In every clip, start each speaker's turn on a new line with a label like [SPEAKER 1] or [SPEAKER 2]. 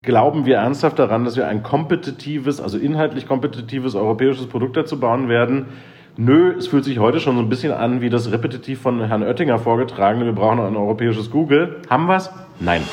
[SPEAKER 1] Glauben wir ernsthaft daran, dass wir ein kompetitives, also inhaltlich kompetitives europäisches Produkt dazu bauen werden? Nö, es fühlt sich heute schon so ein bisschen an wie das repetitiv von Herrn Oettinger vorgetragene, wir brauchen ein europäisches Google. Haben wir's? Nein.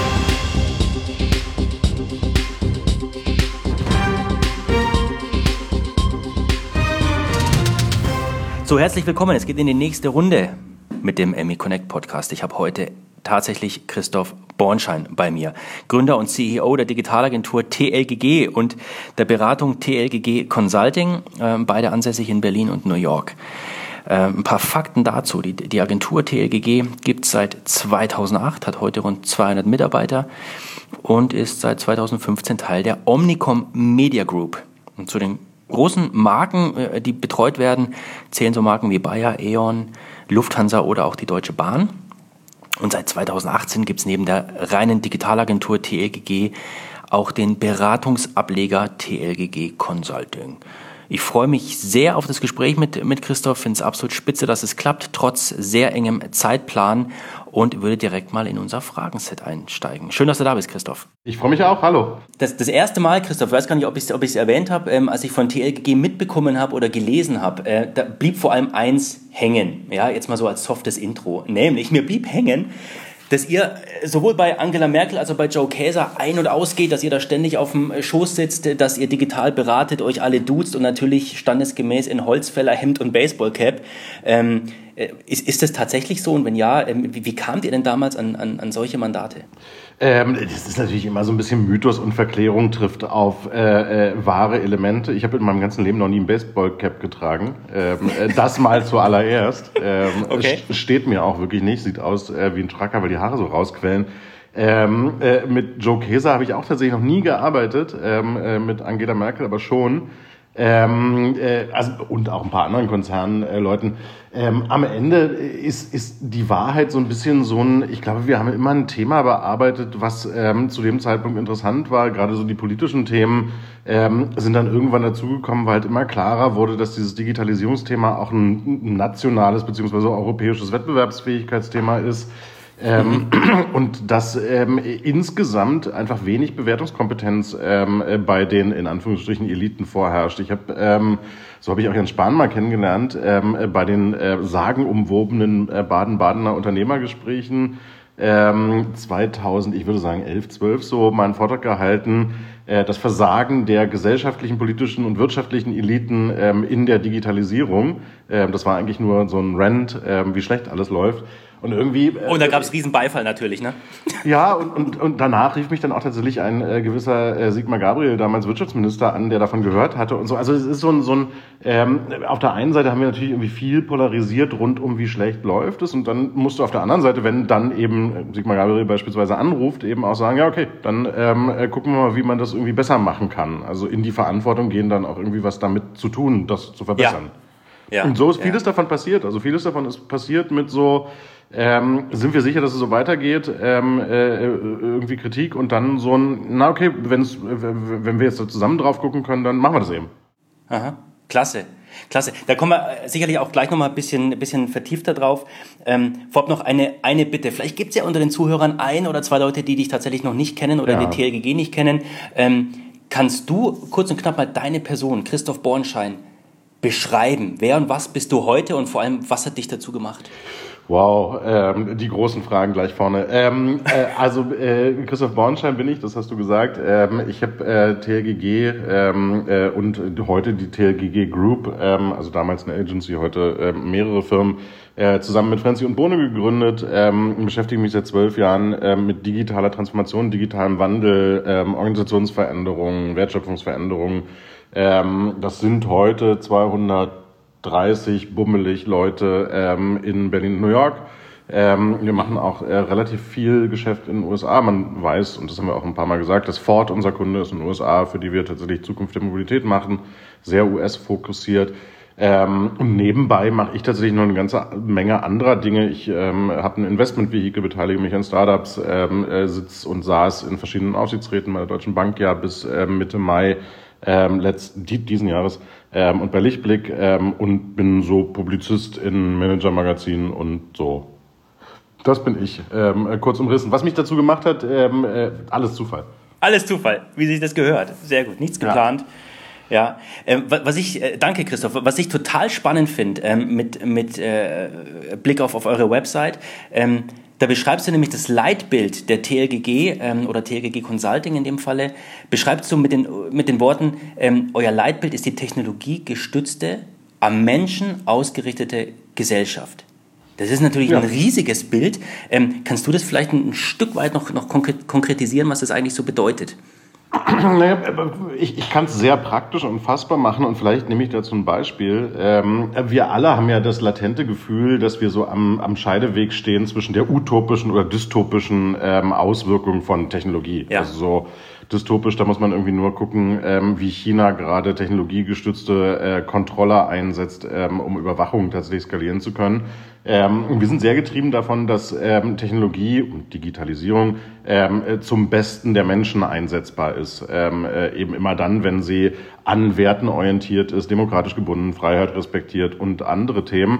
[SPEAKER 2] So, herzlich willkommen. Es geht in die nächste Runde mit dem ME Connect Podcast. Ich habe heute tatsächlich Christoph Bornschein bei mir, Gründer und CEO der Digitalagentur TLGG und der Beratung TLGG Consulting, beide ansässig in Berlin und New York. Ein paar Fakten dazu. Die Agentur TLGG gibt es seit 2008, hat heute rund 200 Mitarbeiter und ist seit 2015 Teil der Omnicom Media Group. Und zu den großen Marken, die betreut werden, zählen so Marken wie Bayer, E.ON, Lufthansa oder auch die Deutsche Bahn. Und seit 2018 gibt es neben der reinen Digitalagentur TLGG auch den Beratungsableger TLGG Consulting. Ich freue mich sehr auf das Gespräch mit Christoph, finde es absolut spitze, dass es klappt, trotz sehr engem Zeitplan, und würde direkt mal in unser Fragenset einsteigen. Schön, dass du da bist, Christoph.
[SPEAKER 1] Ich freue mich auch, hallo.
[SPEAKER 2] Das erste Mal, Christoph, ich weiß gar nicht, ob ich es erwähnt habe, als ich von TLGG mitbekommen habe oder gelesen habe, da blieb vor allem eins hängen, ja, jetzt mal so als softes Intro, nämlich mir blieb hängen, dass ihr sowohl bei Angela Merkel als auch bei Joe Käser ein- und ausgeht, dass ihr da ständig auf dem Schoß sitzt, dass ihr digital beratet, euch alle duzt und natürlich standesgemäß in Holzfällerhemd und Baseballcap. Ist das tatsächlich so? Und wenn ja, wie kamt ihr denn damals an solche Mandate?
[SPEAKER 1] Das ist natürlich immer so ein bisschen Mythos und Verklärung trifft auf wahre Elemente. Ich habe in meinem ganzen Leben noch nie ein Baseballcap getragen. Das mal zuallererst. Okay. Es steht mir auch wirklich nicht. Sieht aus wie ein Trucker, weil die Haare so rausquellen. Mit Joe Käser habe ich auch tatsächlich noch nie gearbeitet. Mit Angela Merkel aber schon. Also, und auch ein paar anderen Konzernleuten. Am Ende ist die Wahrheit so ein bisschen so ich glaube, wir haben immer ein Thema bearbeitet, was zu dem Zeitpunkt interessant war. Gerade so die politischen Themen sind dann irgendwann dazugekommen, weil halt immer klarer wurde, dass dieses Digitalisierungsthema auch ein nationales bzw. europäisches Wettbewerbsfähigkeitsthema ist. Und dass insgesamt einfach wenig Bewertungskompetenz bei den, in Anführungsstrichen, Eliten vorherrscht. So habe ich auch Jens Spahn mal kennengelernt, bei den sagenumwobenen Baden-Badener Unternehmergesprächen 2000, ich würde sagen 11, 12 so, meinen Vortrag gehalten, das Versagen der gesellschaftlichen, politischen und wirtschaftlichen Eliten in der Digitalisierung. Das war eigentlich nur so ein Rant, wie schlecht alles läuft. Und irgendwie.
[SPEAKER 2] Und da gab es riesen Beifall natürlich, ne?
[SPEAKER 1] Ja, und danach rief mich dann auch tatsächlich ein gewisser Sigmar Gabriel, damals Wirtschaftsminister, an, der davon gehört hatte und so. Also es ist auf der einen Seite haben wir natürlich irgendwie viel polarisiert rund um, wie schlecht läuft es. Und dann musst du auf der anderen Seite, wenn dann eben Sigmar Gabriel beispielsweise anruft, eben auch sagen, ja okay, dann gucken wir mal, wie man das irgendwie besser machen kann. Also in die Verantwortung gehen, dann auch irgendwie was damit zu tun, das zu verbessern. Ja. Und so ist vieles davon passiert. Also vieles davon ist passiert mit so, sind wir sicher, dass es so weitergeht, irgendwie Kritik und dann so na okay, wenn wir jetzt da zusammen drauf gucken können, dann machen wir das eben.
[SPEAKER 2] Aha, klasse. Da kommen wir sicherlich auch gleich nochmal ein bisschen vertiefter drauf. Vorab noch eine Bitte. Vielleicht gibt es ja unter den Zuhörern ein oder zwei Leute, die dich tatsächlich noch nicht kennen oder die TLGG nicht kennen. Kannst du kurz und knapp mal deine Person, Christoph Bornschein, beschreiben? Wer und was bist du heute und vor allem, was hat dich dazu gemacht?
[SPEAKER 1] Wow, die großen Fragen gleich vorne. Christoph Bornschein bin ich, das hast du gesagt. Ich habe TLGG und heute die TLGG Group, also damals eine Agency, heute mehrere Firmen, zusammen mit Franzi und Bohne gegründet, beschäftige mich seit 12 Jahren mit digitaler Transformation, digitalem Wandel, Organisationsveränderungen, Wertschöpfungsveränderungen. Das sind heute 230 bummelig Leute in Berlin und New York. Wir machen auch relativ viel Geschäft in den USA. Man weiß, und das haben wir auch ein paar Mal gesagt, dass Ford unser Kunde ist in den USA, für die wir tatsächlich Zukunft der Mobilität machen, sehr US-fokussiert. Und nebenbei mache ich tatsächlich noch eine ganze Menge anderer Dinge. Ich habe ein Investmentvehikel, beteilige mich an Startups, sitze und saß in verschiedenen Aufsichtsräten bei der Deutschen Bank bis Mitte Mai diesen Jahres und bei Lichtblick und bin so Publizist in Manager-Magazinen und so. Das bin ich, kurz umrissen. Was mich dazu gemacht hat, alles Zufall.
[SPEAKER 2] Alles Zufall, wie sich das gehört. Sehr gut, nichts geplant. Ja, danke Christoph, was ich total spannend finde mit Blick auf eure Website, da beschreibst du nämlich das Leitbild der TLGG oder TLGG Consulting in dem Falle, beschreibst du mit den Worten, euer Leitbild ist die technologiegestützte, am Menschen ausgerichtete Gesellschaft. Das ist natürlich ein riesiges Bild. Kannst du das vielleicht ein Stück weit noch konkretisieren, was das eigentlich so bedeutet?
[SPEAKER 1] Naja, ich kann es sehr praktisch und fassbar machen und vielleicht nehme ich dazu ein Beispiel. Wir alle haben ja das latente Gefühl, dass wir so am Scheideweg stehen zwischen der utopischen oder dystopischen Auswirkung von Technologie. Ja. Also so dystopisch, da muss man irgendwie nur gucken, wie China gerade technologiegestützte Controller einsetzt, um Überwachung tatsächlich skalieren zu können. Wir sind sehr getrieben davon, dass Technologie und Digitalisierung zum Besten der Menschen einsetzbar ist. Eben immer dann, wenn sie an Werten orientiert ist, demokratisch gebunden, Freiheit respektiert und andere Themen.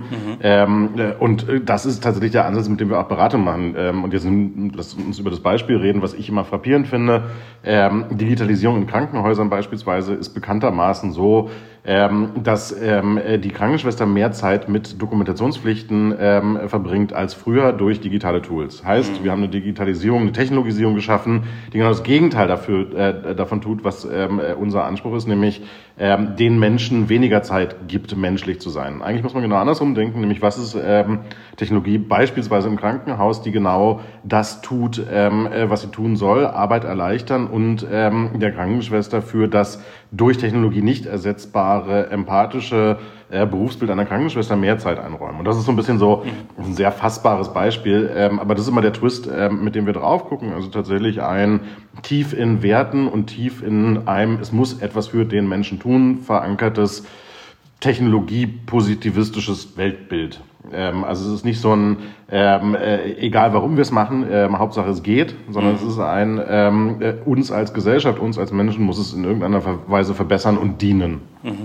[SPEAKER 1] Und das ist tatsächlich der Ansatz, mit dem wir auch Beratung machen. Und jetzt lass uns über das Beispiel reden, was ich immer frappierend finde. Digitalisierung in Krankenhäusern beispielsweise ist bekanntermaßen so, dass die Krankenschwester mehr Zeit mit Dokumentationspflichten verbringt als früher durch digitale Tools. Heißt, wir haben eine Digitalisierung, eine Technologisierung geschaffen, die genau das Gegenteil davon tut, was unser Anspruch ist, nämlich den Menschen weniger Zeit gibt, menschlich zu sein. Eigentlich muss man genau andersrum denken, nämlich was ist Technologie beispielsweise im Krankenhaus, die genau das tut, was sie tun soll, Arbeit erleichtern und der Krankenschwester für das durch Technologie nicht ersetzbare, empathische Berufsbild einer Krankenschwester mehr Zeit einräumen. Und das ist so ein bisschen so ein sehr fassbares Beispiel. Aber das ist immer der Twist, mit dem wir drauf gucken. Also tatsächlich ein tief in Werten und tief in einem, es muss etwas für den Menschen tun, verankertes technologiepositivistisches Weltbild. Also es ist nicht so ein, egal warum wir es machen, Hauptsache es geht, sondern es ist ein, uns als Gesellschaft, uns als Menschen muss es in irgendeiner Weise verbessern und dienen.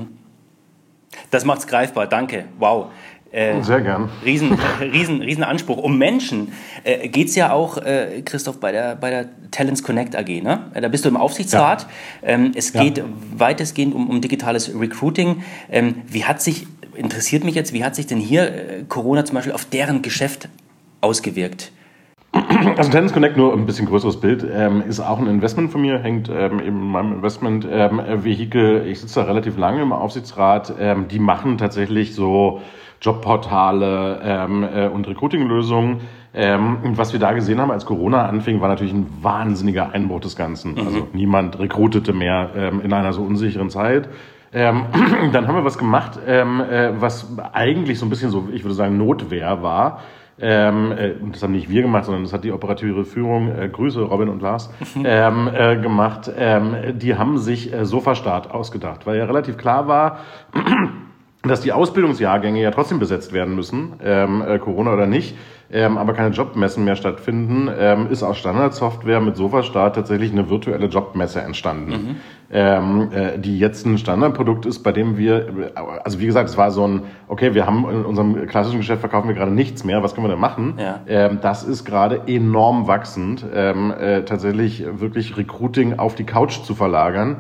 [SPEAKER 2] Das macht's greifbar, danke, wow.
[SPEAKER 1] Sehr gern.
[SPEAKER 2] Riesen Anspruch. Um Menschen geht's ja auch, Christoph, bei der Talents Connect AG, ne? Da bist du im Aufsichtsrat. Ja. Es geht weitestgehend um digitales Recruiting. Interessiert mich jetzt, wie hat sich denn hier Corona zum Beispiel auf deren Geschäft ausgewirkt?
[SPEAKER 1] Also Talents Connect, nur ein bisschen größeres Bild, ist auch ein Investment von mir, hängt eben in meinem Investment-Vehikel. Ich sitze da relativ lange im Aufsichtsrat. Die machen tatsächlich so Jobportale und Recruiting-Lösungen. Und was wir da gesehen haben, als Corona anfing, war natürlich ein wahnsinniger Einbruch des Ganzen. Also niemand rekrutete mehr in einer so unsicheren Zeit. Dann haben wir was gemacht, was eigentlich so ein bisschen so, ich würde sagen, Notwehr war. Und das haben nicht wir gemacht, sondern das hat die operative Führung, Grüße Robin und Lars, gemacht. Die haben sich Sofastart ausgedacht, weil ja relativ klar war, dass die Ausbildungsjahrgänge ja trotzdem besetzt werden müssen, Corona oder nicht, aber keine Jobmessen mehr stattfinden, ist aus Standardsoftware mit Sofastart tatsächlich eine virtuelle Jobmesse entstanden, die jetzt ein Standardprodukt ist, bei dem wir, also wie gesagt, es war so ein, okay, wir haben in unserem klassischen Geschäft verkaufen wir gerade nichts mehr, was können wir denn machen? Ja. Das ist gerade enorm wachsend, tatsächlich wirklich Recruiting auf die Couch zu verlagern.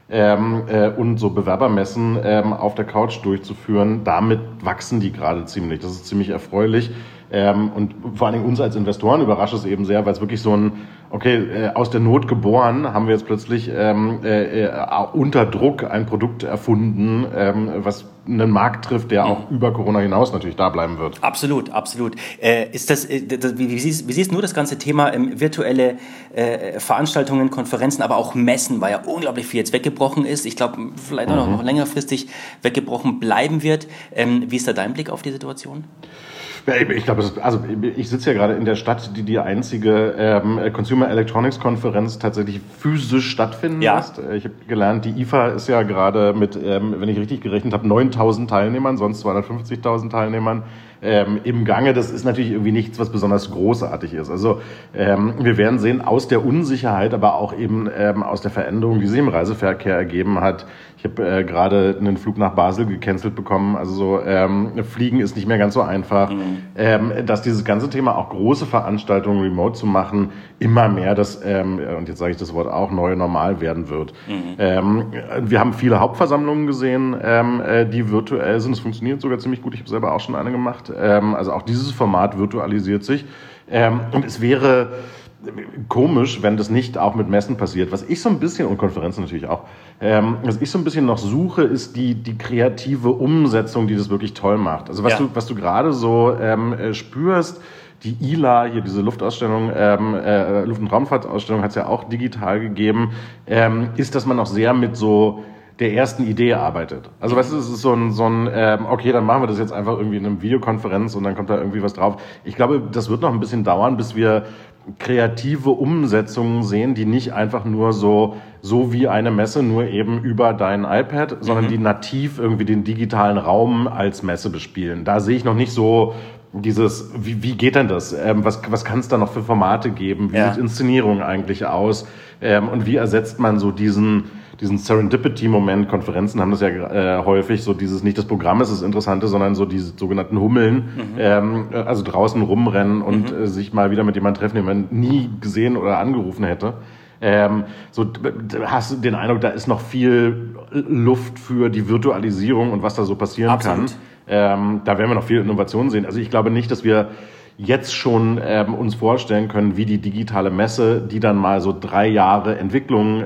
[SPEAKER 1] Und so Bewerbermessen auf der Couch durchzuführen, damit wachsen die gerade ziemlich. Das ist ziemlich erfreulich. Und vor allen Dingen uns als Investoren überrascht es eben sehr, weil es wirklich so ein, okay, aus der Not geboren, haben wir jetzt plötzlich unter Druck ein Produkt erfunden, was einen Markt trifft, der auch über Corona hinaus natürlich da bleiben wird.
[SPEAKER 2] Absolut. Wie siehst du das ganze Thema virtuelle Veranstaltungen, Konferenzen, aber auch Messen, weil ja unglaublich viel jetzt weggebrochen ist. Ich glaube, vielleicht auch noch längerfristig weggebrochen bleiben wird. Wie ist da dein Blick auf die Situation?
[SPEAKER 1] Ich glaube, ich sitze ja gerade in der Stadt, die einzige Consumer Electronics Konferenz tatsächlich physisch stattfinden lässt. Ich habe gelernt, die IFA ist ja gerade mit, wenn ich richtig gerechnet habe, 9.000 Teilnehmern, sonst 250.000 Teilnehmern im Gange. Das ist natürlich irgendwie nichts, was besonders großartig ist. Also wir werden sehen, aus der Unsicherheit, aber auch eben aus der Veränderung, die sich im Reiseverkehr ergeben hat. Ich habe gerade einen Flug nach Basel gecancelt bekommen. Also Fliegen ist nicht mehr ganz so einfach. Dass dieses ganze Thema, auch große Veranstaltungen remote zu machen, immer mehr das, und jetzt sage ich das Wort auch, neue Normal werden wird. Wir haben viele Hauptversammlungen gesehen, die virtuell sind. Es funktioniert sogar ziemlich gut. Ich habe selber auch schon eine gemacht. Also auch dieses Format virtualisiert sich. Und es wäre komisch, wenn das nicht auch mit Messen passiert. Was ich so ein bisschen, und Konferenzen natürlich auch, was ich so ein bisschen noch suche, ist die kreative Umsetzung, die das wirklich toll macht. Also was du gerade so spürst, die ILA, hier diese Luftausstellung, Luft- und Raumfahrtausstellung hat es ja auch digital gegeben, ist, dass man auch sehr mit so der ersten Idee arbeitet. Also weißt du, es ist so ein okay, dann machen wir das jetzt einfach irgendwie in einer Videokonferenz und dann kommt da irgendwie was drauf. Ich glaube, das wird noch ein bisschen dauern, bis wir kreative Umsetzungen sehen, die nicht einfach nur so wie eine Messe, nur eben über dein iPad, sondern die nativ irgendwie den digitalen Raum als Messe bespielen. Da sehe ich noch nicht so dieses, wie geht denn das? Was kann es da noch für Formate geben? Wie sieht Inszenierung eigentlich aus? Und wie ersetzt man so diesen Serendipity-Moment? Konferenzen haben das ja häufig, so dieses, nicht das Programm ist das Interessante, sondern so diese sogenannten Hummeln, also draußen rumrennen und sich mal wieder mit jemandem treffen, den man nie gesehen oder angerufen hätte. So hast du den Eindruck, da ist noch viel Luft für die Virtualisierung und was da so passieren kann. Da werden wir noch viel Innovation sehen. Also ich glaube nicht, dass wir jetzt schon uns vorstellen können, wie die digitale Messe, die dann mal so 3 Jahre Entwicklung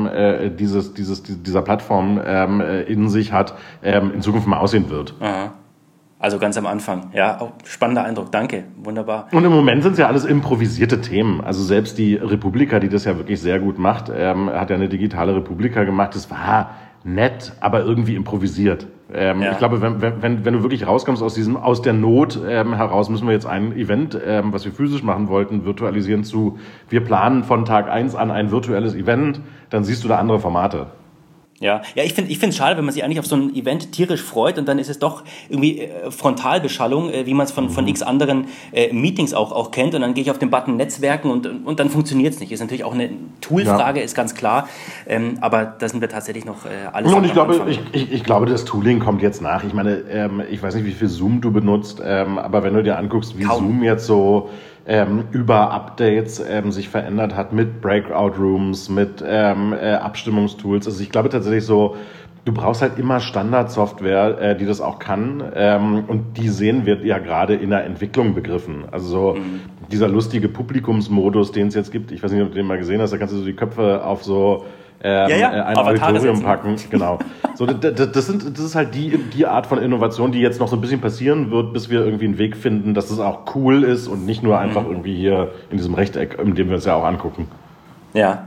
[SPEAKER 1] dieser Plattform in sich hat, in Zukunft mal aussehen wird.
[SPEAKER 2] Aha. Also ganz am Anfang. Ja, auch spannender Eindruck. Danke. Wunderbar.
[SPEAKER 1] Und im Moment sind es ja alles improvisierte Themen. Also selbst die Republika, die das ja wirklich sehr gut macht, hat ja eine digitale Republika gemacht. Das war nett, aber irgendwie improvisiert. Ich glaube, wenn du wirklich rauskommst aus der Not heraus, müssen wir jetzt ein Event, was wir physisch machen wollten, virtualisieren wir planen von Tag 1 an ein virtuelles Event, dann siehst du da andere Formate.
[SPEAKER 2] Ja, ich finde es schade, wenn man sich eigentlich auf so ein Event tierisch freut und dann ist es doch irgendwie Frontalbeschallung, wie man es von x anderen Meetings auch kennt, und dann gehe ich auf den Button Netzwerken und dann funktioniert es nicht. Ist natürlich auch eine Toolfrage, ist ganz klar, aber da sind wir tatsächlich noch alles.
[SPEAKER 1] Und ich glaube, das Tooling kommt jetzt nach. Ich meine, ich weiß nicht, wie viel Zoom du benutzt, aber wenn du dir anguckst, wie Zoom jetzt so über Updates sich verändert hat mit Breakout-Rooms, mit Abstimmungstools. Also ich glaube tatsächlich so, du brauchst halt immer Standardsoftware, die das auch kann. Und die sehen wir ja gerade in der Entwicklung begriffen. Also so dieser lustige Publikumsmodus, den es jetzt gibt. Ich weiß nicht, ob du den mal gesehen hast. Da kannst du so die Köpfe auf so ein Auditorium packen. Genau. So, das ist halt die Art von Innovation, die jetzt noch so ein bisschen passieren wird, bis wir irgendwie einen Weg finden, dass es auch cool ist und nicht nur einfach irgendwie hier in diesem Rechteck, in dem wir uns ja auch angucken.
[SPEAKER 2] Ja.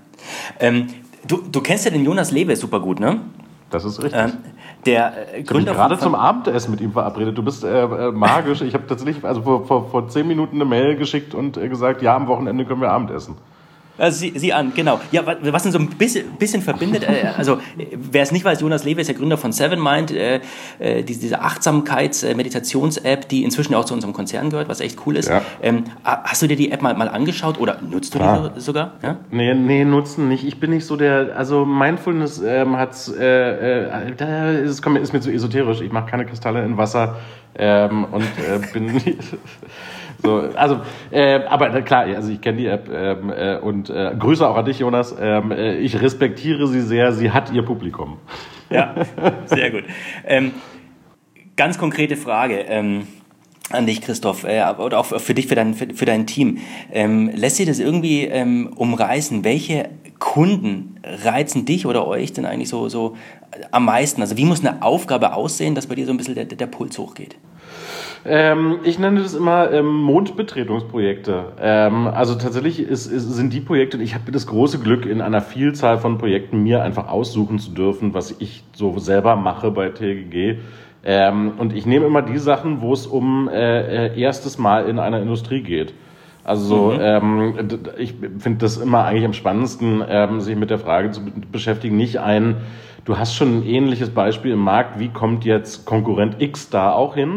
[SPEAKER 2] Du kennst ja den Jonas Lewe super gut, ne?
[SPEAKER 1] Das ist richtig.
[SPEAKER 2] Der Gründer
[SPEAKER 1] ich habe gerade zum Abendessen mit ihm verabredet. Du bist magisch. Ich habe tatsächlich vor 10 Minuten eine Mail geschickt und gesagt, ja, am Wochenende können wir Abendessen.
[SPEAKER 2] Also sieh an, genau. Ja, was ihn so ein bisschen verbindet, also wer es nicht weiß, Jonas Lewe ist der Gründer von Sevenmind, diese Achtsamkeits-Meditations-App, die inzwischen auch zu unserem Konzern gehört, was echt cool ist. Ja. Hast du dir die App mal angeschaut oder nutzt du die sogar? Ja?
[SPEAKER 1] Nee, nutzen nicht. Ich bin nicht so also Mindfulness ist mir zu esoterisch. Ich mache keine Kristalle in Wasser und bin so, also, aber klar, also ich kenne die App und Grüße auch an dich, Jonas. Ich respektiere sie sehr, sie hat ihr Publikum.
[SPEAKER 2] Ja, sehr gut. Ganz konkrete Frage an dich, Christoph, oder auch für dich, für dein Team. Lässt sich das irgendwie umreißen? Welche Kunden reizen dich oder euch denn eigentlich so am meisten? Also wie muss eine Aufgabe aussehen, dass bei dir so ein bisschen der Puls hochgeht?
[SPEAKER 1] Ich nenne das immer Mondbetretungsprojekte. Also tatsächlich sind die Projekte, ich habe das große Glück, in einer Vielzahl von Projekten mir einfach aussuchen zu dürfen, was ich so selber mache bei TLGG. Und ich nehme immer die Sachen, wo es um erstes Mal in einer Industrie geht. Also ich finde das immer eigentlich am spannendsten, sich mit der Frage zu beschäftigen, du hast schon ein ähnliches Beispiel im Markt, wie kommt jetzt Konkurrent X da auch hin?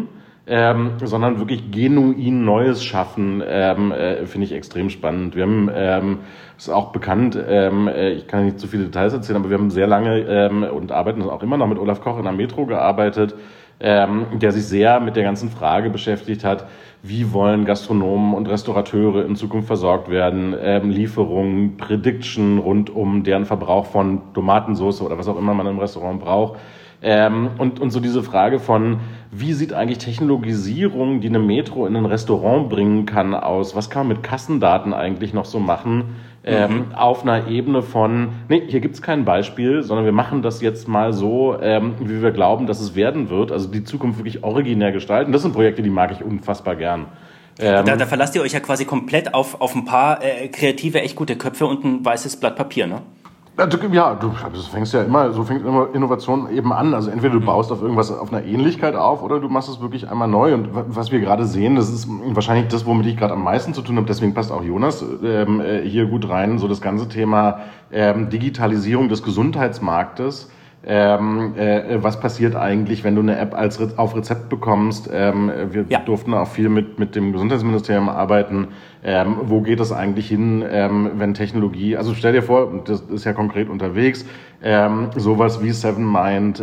[SPEAKER 1] sondern wirklich genuin Neues schaffen, finde ich extrem spannend. Wir haben, ist auch bekannt, ich kann nicht zu viele Details erzählen, aber wir haben sehr lange und arbeiten auch immer noch mit Olaf Koch in der Metro gearbeitet, der sich sehr mit der ganzen Frage beschäftigt hat, wie wollen Gastronomen und Restaurateure in Zukunft versorgt werden, Lieferungen, Prediction rund um deren Verbrauch von Tomatensauce oder was auch immer man im Restaurant braucht. Und so diese Frage von, wie sieht eigentlich Technologisierung, die eine Metro in ein Restaurant bringen kann, aus? Was kann man mit Kassendaten eigentlich noch so machen? Auf einer Ebene von, nee, hier gibt's kein Beispiel, sondern wir machen das jetzt mal so, wie wir glauben, dass es werden wird. Also die Zukunft wirklich originär gestalten. Das sind Projekte, die mag ich unfassbar gern.
[SPEAKER 2] Da verlasst ihr euch ja quasi komplett auf ein paar kreative, echt gute Köpfe und ein weißes Blatt Papier, ne?
[SPEAKER 1] Ja, so fängt immer Innovation eben an. Also entweder du baust auf irgendwas, auf einer Ähnlichkeit auf, oder du machst es wirklich einmal neu. Und was wir gerade sehen, das ist wahrscheinlich das, womit ich gerade am meisten zu tun habe. Deswegen passt auch Jonas hier gut rein. So das ganze Thema Digitalisierung des Gesundheitsmarktes. Was passiert eigentlich, wenn du eine App auf Rezept bekommst? Wir durften auch viel mit dem Gesundheitsministerium arbeiten. Wo geht das eigentlich hin, wenn Technologie, also stell dir vor, das ist ja konkret unterwegs, sowas wie Sevenmind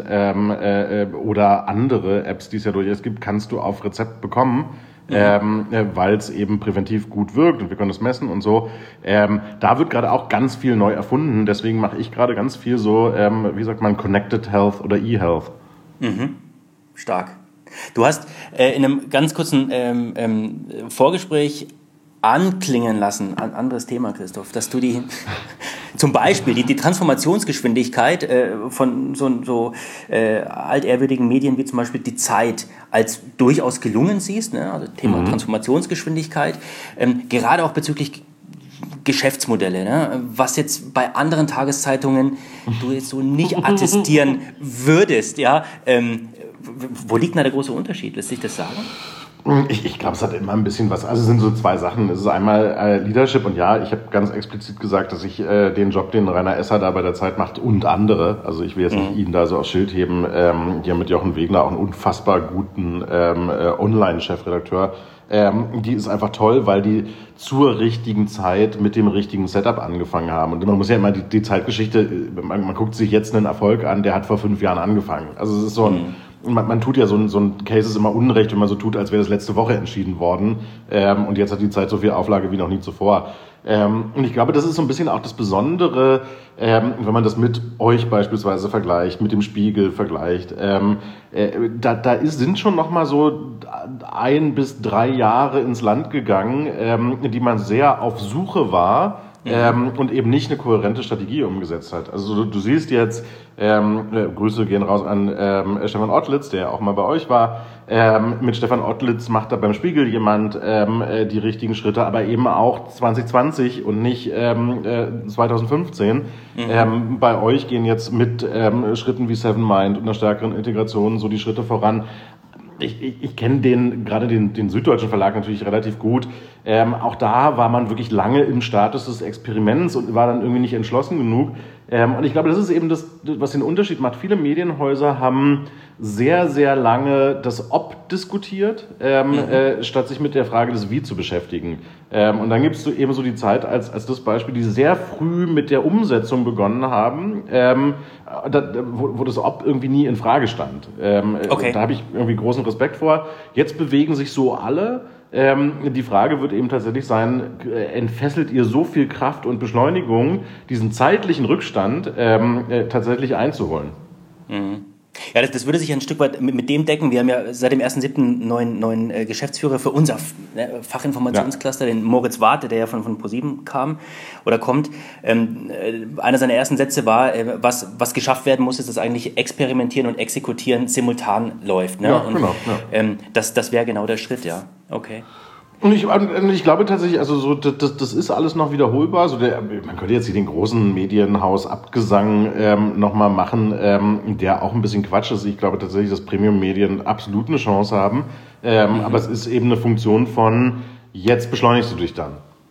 [SPEAKER 1] oder andere Apps, die es ja durchaus gibt, kannst du auf Rezept bekommen. Weil es eben präventiv gut wirkt und wir können das messen und so. Da wird gerade auch ganz viel neu erfunden. Deswegen mache ich gerade ganz viel so, wie sagt man, Connected Health oder E-Health.
[SPEAKER 2] Stark. Du hast in einem ganz kurzen Vorgespräch anklingen lassen, ein anderes Thema, Christoph, dass du zum Beispiel die Transformationsgeschwindigkeit von so altehrwürdigen Medien wie zum Beispiel die Zeit als durchaus gelungen siehst, ne? Also Thema Transformationsgeschwindigkeit, gerade auch bezüglich Geschäftsmodelle, ne? Was jetzt bei anderen Tageszeitungen du jetzt so nicht attestieren würdest, ja? Wo liegt da der große Unterschied? Lässt sich das sagen?
[SPEAKER 1] Ich glaube, es hat immer ein bisschen was. Also es sind so zwei Sachen. Es ist einmal Leadership und ja, ich habe ganz explizit gesagt, dass ich den Job, den Rainer Esser da bei der Zeit macht und andere, also ich will jetzt nicht ihn da so aufs Schild heben, die haben mit Jochen Wegner auch einen unfassbar guten Online-Chefredakteur. Die ist einfach toll, weil die zur richtigen Zeit mit dem richtigen Setup angefangen haben. Und man muss ja immer die Zeitgeschichte, man guckt sich jetzt einen Erfolg an, der hat vor 5 Jahren angefangen. Also es ist so ein man tut ja so ein Case ist immer unrecht, wenn man so tut, als wäre das letzte Woche entschieden worden. Und jetzt hat die Zeit so viel Auflage wie noch nie zuvor. Und ich glaube, das ist so ein bisschen auch das Besondere, wenn man das mit euch beispielsweise vergleicht, mit dem Spiegel vergleicht. Sind schon noch mal so 1 bis 3 Jahre ins Land gegangen, in die man sehr auf Suche war. Und eben nicht eine kohärente Strategie umgesetzt hat. Also du siehst jetzt, Grüße gehen raus an Stefan Ottlitz, der auch mal bei euch war. Mit Stefan Ottlitz macht da beim Spiegel jemand die richtigen Schritte, aber eben auch 2020 und nicht 2015. Bei euch gehen jetzt mit Schritten wie Sevenmind und einer stärkeren Integration so die Schritte voran. Ich kenne gerade den Süddeutschen Verlag natürlich relativ gut. Auch da war man wirklich lange im Status des Experiments und war dann irgendwie nicht entschlossen genug. Und ich glaube, das ist eben das, was den Unterschied macht. Viele Medienhäuser haben sehr, sehr lange das Ob diskutiert, statt sich mit der Frage des Wie zu beschäftigen. Und dann gibt es eben so die Zeit als das Beispiel, die sehr früh mit der Umsetzung begonnen haben, wo das Ob irgendwie nie in Frage stand. Okay. Da habe ich irgendwie großen Respekt vor. Jetzt bewegen sich so alle. Die Frage wird eben tatsächlich sein, entfesselt ihr so viel Kraft und Beschleunigung, diesen zeitlichen Rückstand tatsächlich einzuholen?
[SPEAKER 2] Ja, das würde sich ein Stück weit mit dem decken. Wir haben ja seit dem 1.7. neuen Geschäftsführer für unser Fachinformationscluster, den Moritz Warte, der ja von ProSieben kam oder kommt. Einer seiner ersten Sätze war, was geschafft werden muss, ist, dass eigentlich Experimentieren und Exekutieren simultan läuft. Ne?
[SPEAKER 1] Ja, genau.
[SPEAKER 2] Das wäre genau der Schritt, ja. Okay.
[SPEAKER 1] Und ich glaube tatsächlich, also so, das ist alles noch wiederholbar. So man könnte jetzt hier den großen Medienhaus-Abgesang nochmal machen, der auch ein bisschen Quatsch ist. Ich glaube tatsächlich, dass Premium-Medien absolut eine Chance haben. Aber es ist eben eine Funktion von, jetzt beschleunigst du dich dann.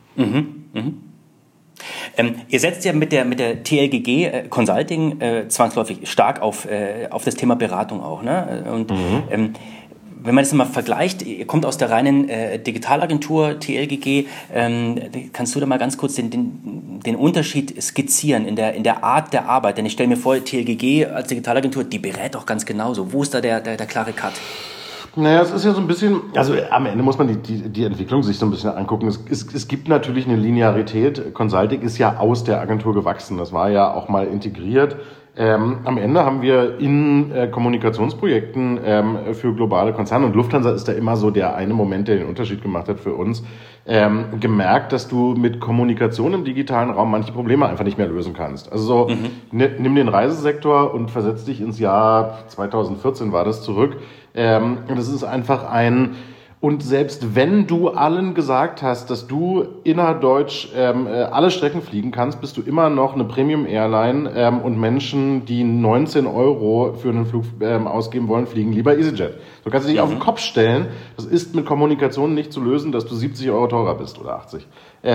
[SPEAKER 2] Ihr setzt ja mit der TLGG Consulting zwangsläufig stark auf das Thema Beratung auch, ne? Und wenn man das mal vergleicht, ihr kommt aus der reinen Digitalagentur TLGG, kannst du da mal ganz kurz den Unterschied skizzieren in der Art der Arbeit? Denn ich stelle mir vor, TLGG als Digitalagentur, die berät auch ganz genauso. Wo ist da der klare Cut?
[SPEAKER 1] Naja, es ist ja so ein bisschen, also am Ende muss man die Entwicklung sich so ein bisschen angucken. Es gibt natürlich eine Linearität. Consulting ist ja aus der Agentur gewachsen. Das war ja auch mal integriert. Am Ende haben wir in Kommunikationsprojekten für globale Konzerne, und Lufthansa ist da immer so der eine Moment, der den Unterschied gemacht hat für uns, gemerkt, dass du mit Kommunikation im digitalen Raum manche Probleme einfach nicht mehr lösen kannst. Also so, nimm den Reisesektor und versetz dich ins Jahr 2014 war das zurück. Und es ist einfach und selbst wenn du allen gesagt hast, dass du innerdeutsch alle Strecken fliegen kannst, bist du immer noch eine Premium-Airline und Menschen, die 19 € für einen Flug ausgeben wollen, fliegen lieber EasyJet. Du kannst dich auf den Kopf stellen, das ist mit Kommunikation nicht zu lösen, dass du 70 € teurer bist oder 80.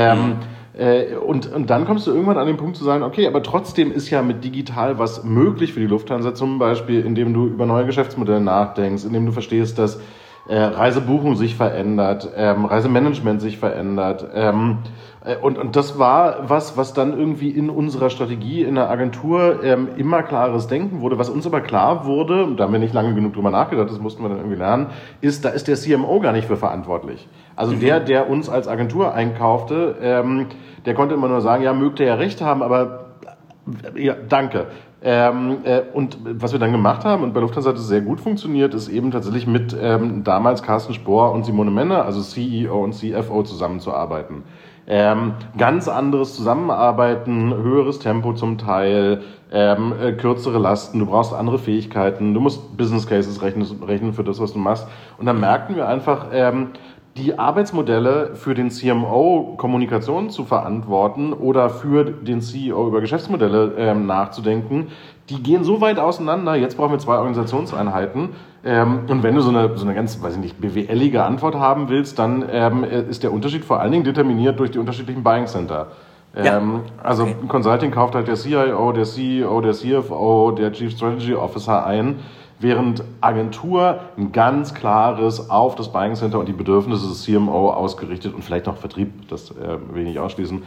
[SPEAKER 1] Und dann kommst du irgendwann an den Punkt zu sagen, okay, aber trotzdem ist ja mit digital was möglich für die Lufthansa, zum Beispiel, indem du über neue Geschäftsmodelle nachdenkst, indem du verstehst, dass Reisebuchung sich verändert, Reisemanagement sich verändert. Und das war was dann irgendwie in unserer Strategie in der Agentur immer klares Denken wurde. Was uns aber klar wurde, und da haben wir nicht lange genug drüber nachgedacht, das mussten wir dann irgendwie lernen, da ist der CMO gar nicht für verantwortlich. Also der uns als Agentur einkaufte, der konnte immer nur sagen, ja, mögt ihr ja recht haben, aber ja, danke. Und was wir dann gemacht haben, und bei Lufthansa hat es sehr gut funktioniert, ist eben tatsächlich mit damals Carsten Spohr und Simone Menne, also CEO und CFO, zusammenzuarbeiten. Ganz anderes Zusammenarbeiten, höheres Tempo zum Teil, kürzere Lasten, du brauchst andere Fähigkeiten, du musst Business Cases rechnen für das, was du machst. Und dann merkten wir einfach, die Arbeitsmodelle für den CMO Kommunikation zu verantworten oder für den CEO über Geschäftsmodelle nachzudenken, die gehen so weit auseinander, jetzt brauchen wir 2 Organisationseinheiten. Und wenn du so eine ganz, weiß ich nicht, BWLige Antwort haben willst, dann ist der Unterschied vor allen Dingen determiniert durch die unterschiedlichen Buying Center. Also Consulting kauft halt der CIO, der CEO, der CFO, der Chief Strategy Officer ein, während Agentur ein ganz klares auf das Buying Center und die Bedürfnisse des CMO ausgerichtet und vielleicht noch Vertrieb, das will ich nicht ausschließen,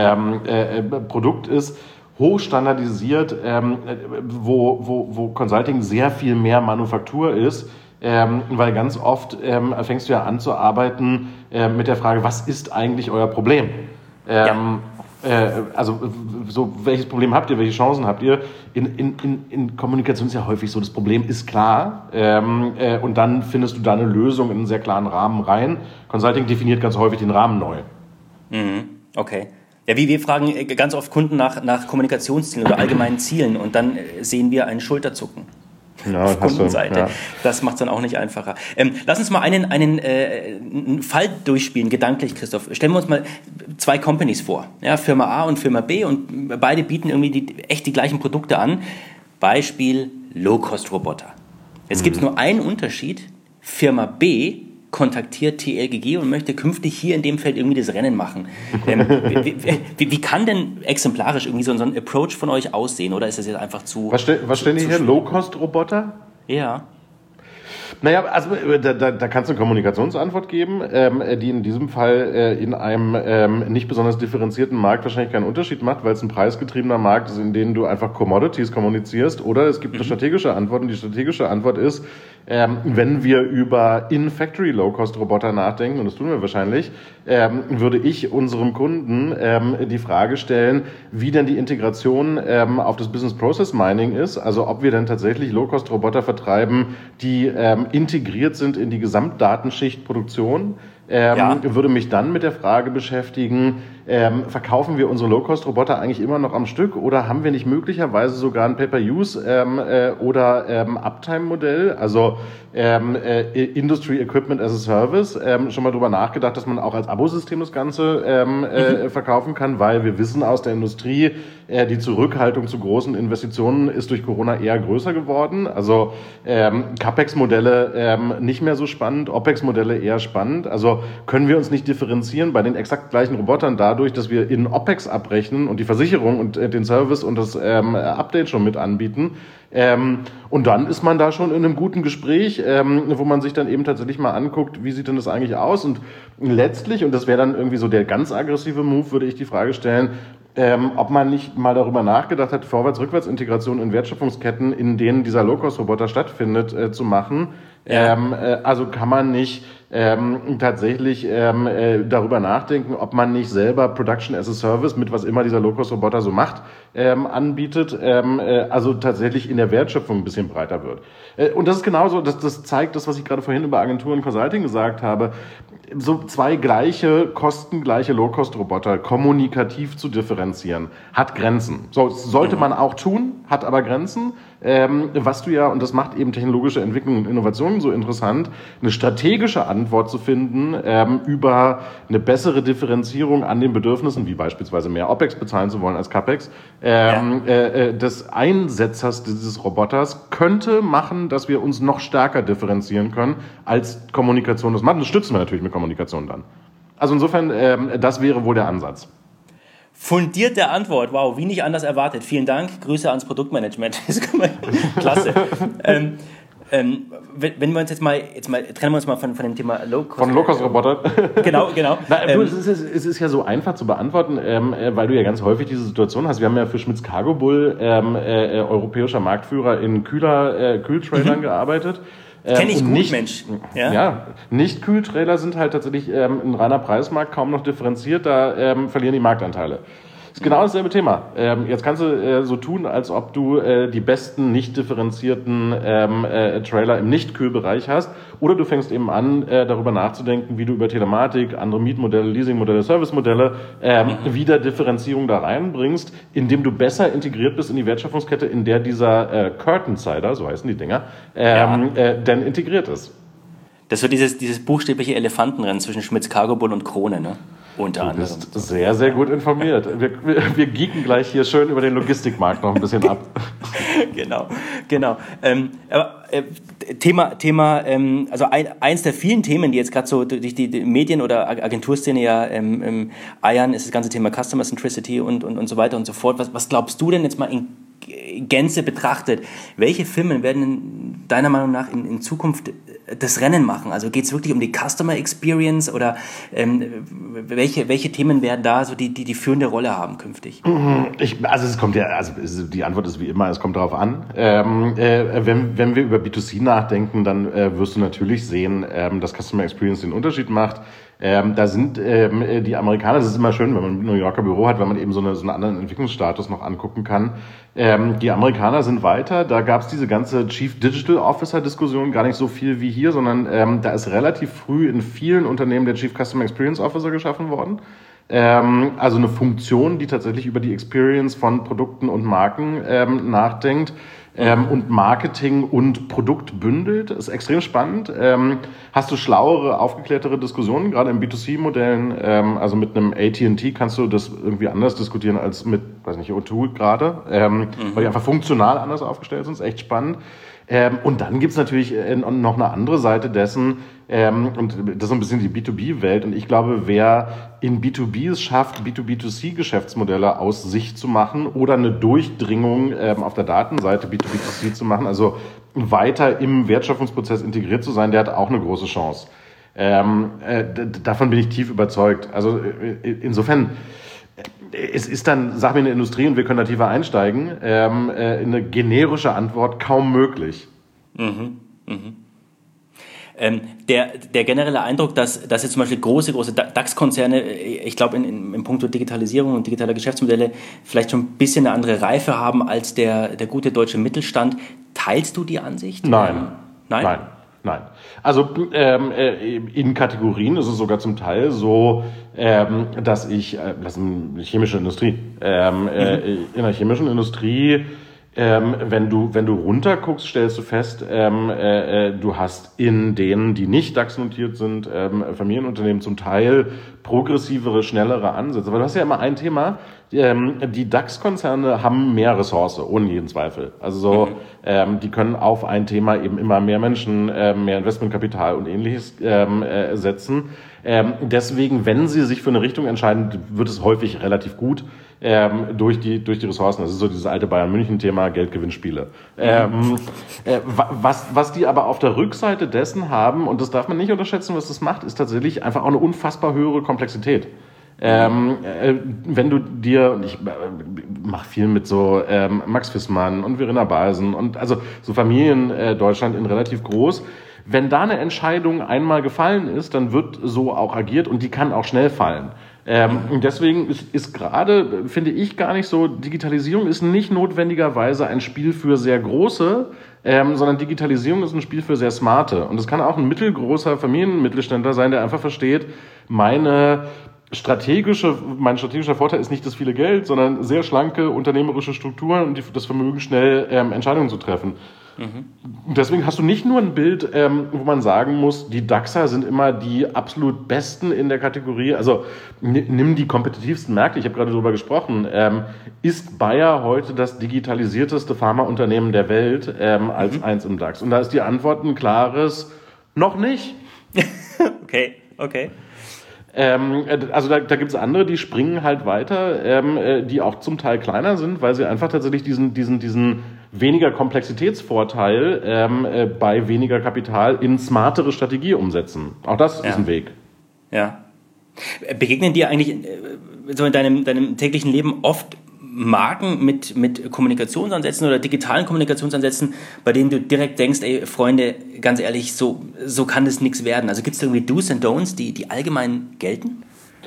[SPEAKER 1] Produkt ist, hochstandardisiert, wo Consulting sehr viel mehr Manufaktur ist, weil ganz oft fängst du ja an zu arbeiten mit der Frage, was ist eigentlich euer Problem? Also so, welches Problem habt ihr, welche Chancen habt ihr? In Kommunikation ist ja häufig so, das Problem ist klar und dann findest du da eine Lösung in einen sehr klaren Rahmen rein. Consulting definiert ganz häufig den Rahmen neu.
[SPEAKER 2] Okay. Ja, wir fragen ganz oft Kunden nach Kommunikationszielen oder allgemeinen Zielen und dann sehen wir ein Schulterzucken.
[SPEAKER 1] Ja,
[SPEAKER 2] auf Kundenseite.
[SPEAKER 1] Ja.
[SPEAKER 2] Das macht es dann auch nicht einfacher. Lass uns mal einen Fall durchspielen, gedanklich, Christoph. Stellen wir uns mal 2 Companies vor. Ja, Firma A und Firma B, und beide bieten irgendwie die gleichen Produkte an. Beispiel Low-Cost-Roboter. Jetzt gibt es nur einen Unterschied. Firma B kontaktiert TLGG und möchte künftig hier in dem Feld irgendwie das Rennen machen. Wie kann denn exemplarisch irgendwie so ein Approach von euch aussehen? Oder ist das jetzt einfach zu...
[SPEAKER 1] Was stellen die hier? Low-Cost-Roboter?
[SPEAKER 2] Ja.
[SPEAKER 1] Naja, also da kannst du eine Kommunikationsantwort geben, die in diesem Fall in einem nicht besonders differenzierten Markt wahrscheinlich keinen Unterschied macht, weil es ein preisgetriebener Markt ist, in dem du einfach Commodities kommunizierst. Oder es gibt eine strategische Antwort, und die strategische Antwort ist, wenn wir über In-Factory Low-Cost-Roboter nachdenken, und das tun wir wahrscheinlich, würde ich unserem Kunden die Frage stellen, wie denn die Integration auf das Business Process Mining ist, also ob wir denn tatsächlich Low-Cost-Roboter vertreiben, die integriert sind in die Gesamtdatenschicht-Produktion. Würde mich dann mit der Frage beschäftigen, verkaufen wir unsere Low-Cost-Roboter eigentlich immer noch am Stück oder haben wir nicht möglicherweise sogar ein Pay-per-Use oder Uptime-Modell, also Industry Equipment as a Service, schon mal drüber nachgedacht, dass man auch als Abosystem das Ganze verkaufen kann, weil wir wissen aus der Industrie, die Zurückhaltung zu großen Investitionen ist durch Corona eher größer geworden, also CapEx-Modelle nicht mehr so spannend, OpEx-Modelle eher spannend, also können wir uns nicht differenzieren bei den exakt gleichen Robotern dadurch, dadurch, dass wir in OPEX abrechnen und die Versicherung und den Service und das Update schon mit anbieten. Und dann ist man da schon in einem guten Gespräch, wo man sich dann eben tatsächlich mal anguckt, wie sieht denn das eigentlich aus? Und letztlich, und das wäre dann irgendwie so der ganz aggressive Move, würde ich die Frage stellen, ob man nicht mal darüber nachgedacht hat, Vorwärts-Rückwärts-Integration in Wertschöpfungsketten, in denen dieser Low-Cost-Roboter stattfindet, zu machen. Ja. Also kann man nicht tatsächlich darüber nachdenken, ob man nicht selber Production as a Service mit was immer dieser Low-Cost-Roboter so macht, anbietet, also tatsächlich in der Wertschöpfung ein bisschen breiter wird. Und das ist genauso, das zeigt das, was ich gerade vorhin über Agenturen Consulting gesagt habe, so zwei kostengleiche Low-Cost-Roboter kommunikativ zu differenzieren, hat Grenzen. So, sollte man auch tun, hat aber Grenzen. Was du ja, und das macht eben technologische Entwicklung und Innovationen so interessant, eine strategische Antwort zu finden über eine bessere Differenzierung an den Bedürfnissen, wie beispielsweise mehr OPEX bezahlen zu wollen als CAPEX, des Einsetzers dieses Roboters könnte machen, dass wir uns noch stärker differenzieren können, als Kommunikation das macht. Das stützen wir natürlich mit Kommunikation dann. Also insofern, das wäre wohl der Ansatz.
[SPEAKER 2] Fundierte Antwort, wow, wie nicht anders erwartet. Vielen Dank, Grüße ans Produktmanagement. Klasse. Wenn wir uns jetzt mal trennen wir uns mal von dem Thema Low-Cost.
[SPEAKER 1] Von Low-Cost-Roboter.
[SPEAKER 2] Genau.
[SPEAKER 1] Na, es ist ja so einfach zu beantworten, weil du ja ganz häufig diese Situation hast. Wir haben ja für Schmitz Cargo Bull, europäischer Marktführer in Kühltrailern gearbeitet.
[SPEAKER 2] Kenne ich gut, Mensch.
[SPEAKER 1] Ja, Nicht-Kühltrailer sind halt tatsächlich ein reiner Preismarkt, kaum noch differenziert, da verlieren die Marktanteile. Das ist genau dasselbe Thema. Jetzt kannst du so tun, als ob du die besten, nicht differenzierten Trailer im Nicht-Kühlbereich hast. Oder du fängst eben an, darüber nachzudenken, wie du über Telematik, andere Mietmodelle, Leasingmodelle, Servicemodelle wieder Differenzierung da reinbringst, indem du besser integriert bist in die Wertschöpfungskette, in der dieser Curtain-Sider, so heißen die Dinger, denn integriert ist.
[SPEAKER 2] Das wird dieses buchstäbliche Elefantenrennen zwischen Schmitz Cargo Bull und Krone, ne? Unter anderem.
[SPEAKER 1] Du bist sehr, sehr gut informiert. Wir geeken gleich hier schön über den Logistikmarkt noch ein bisschen ab.
[SPEAKER 2] Genau. Thema, also eins der vielen Themen, die jetzt gerade so durch die Medien- oder Agenturszene ja eiern, ist das ganze Thema Customer Centricity und so weiter und so fort. Was glaubst du denn jetzt mal in Gänze betrachtet, welche Firmen werden deiner Meinung nach in Zukunft das Rennen machen? Also geht es wirklich um die Customer Experience oder welche Themen werden da so die führende Rolle haben künftig?
[SPEAKER 1] Die Antwort ist wie immer, es kommt darauf an. Wenn wir über B2C nachdenken, dann wirst du natürlich sehen, dass Customer Experience den Unterschied macht. Da sind die Amerikaner, das ist immer schön, wenn man ein New Yorker Büro hat, wenn man eben so einen anderen Entwicklungsstatus noch angucken kann. Die Amerikaner sind weiter, da gab es diese ganze Chief Digital Officer Diskussion gar nicht so viel wie hier, sondern da ist relativ früh in vielen Unternehmen der Chief Customer Experience Officer geschaffen worden. Also eine Funktion, die tatsächlich über die Experience von Produkten und Marken nachdenkt. Und Marketing und Produkt bündelt. Das ist extrem spannend. Hast du schlauere, aufgeklärtere Diskussionen, gerade in B2C-Modellen? Also mit einem AT&T kannst du das irgendwie anders diskutieren als mit, O2 gerade, weil die einfach funktional anders aufgestellt sind. Das ist echt spannend. Und dann gibt's natürlich noch eine andere Seite dessen, und das ist so ein bisschen die B2B-Welt. Und ich glaube, wer in B2B es schafft, B2B2C-Geschäftsmodelle aus sich zu machen oder eine Durchdringung auf der Datenseite B2B2C zu machen, also weiter im Wertschöpfungsprozess integriert zu sein, der hat auch eine große Chance. Davon bin ich tief überzeugt. Also insofern, es ist dann, sag mir, eine Industrie und wir können da tiefer einsteigen, eine generische Antwort kaum möglich.
[SPEAKER 2] Der generelle Eindruck, dass jetzt zum Beispiel große DAX-Konzerne, ich glaube in puncto Digitalisierung und digitaler Geschäftsmodelle vielleicht schon ein bisschen eine andere Reife haben als der gute deutsche Mittelstand. Teilst du die Ansicht?
[SPEAKER 1] Nein. Also in Kategorien ist es sogar zum Teil so, dass chemische Industrie, in der chemischen Industrie, wenn du runterguckst, stellst du fest, du hast in denen, die nicht DAX-notiert sind, Familienunternehmen zum Teil progressivere, schnellere Ansätze. Weil du hast ja immer ein Thema, Die DAX-Konzerne haben mehr Ressource, ohne jeden Zweifel. Also so, die können auf ein Thema eben immer mehr Menschen, mehr Investmentkapital und Ähnliches setzen. Deswegen, wenn sie sich für eine Richtung entscheiden, wird es häufig relativ gut durch die Ressourcen. Das ist so dieses alte Bayern-München-Thema, Geldgewinnspiele. Was die aber auf der Rückseite dessen haben, und das darf man nicht unterschätzen, was das macht, ist tatsächlich einfach auch eine unfassbar höhere Komplexität. Wenn du dir, und ich mache viel mit so Max Fissmann und Verena Balsen und also so Familien Deutschland in relativ groß, wenn da eine Entscheidung einmal gefallen ist, dann wird so auch agiert und die kann auch schnell fallen. Deswegen ist gerade, finde ich, gar nicht so, Digitalisierung ist nicht notwendigerweise ein Spiel für sehr große, sondern Digitalisierung ist ein Spiel für sehr smarte. Und es kann auch ein mittelgroßer Familienmittelständler sein, der einfach versteht, mein strategischer Vorteil ist nicht das viele Geld, sondern sehr schlanke unternehmerische Strukturen und das Vermögen, schnell Entscheidungen zu treffen. Deswegen hast du nicht nur ein Bild, wo man sagen muss, die DAXer sind immer die absolut Besten in der Kategorie. Also nimm die kompetitivsten Märkte, ich habe gerade darüber gesprochen. Ist Bayer heute das digitalisierteste Pharmaunternehmen der Welt als eins im DAX? Und da ist die Antwort ein klares, noch nicht.
[SPEAKER 2] Okay.
[SPEAKER 1] Also da gibt es andere, die springen halt weiter, die auch zum Teil kleiner sind, weil sie einfach tatsächlich diesen weniger Komplexitätsvorteil bei weniger Kapital in smartere Strategie umsetzen. Auch das ist ein Weg.
[SPEAKER 2] Ja. Begegnen dir eigentlich so in deinem täglichen Leben oft Marken mit Kommunikationsansätzen oder digitalen Kommunikationsansätzen, bei denen du direkt denkst, ey, Freunde, ganz ehrlich, so kann das nichts werden. Also gibt es irgendwie Do's and Don'ts, die allgemein gelten?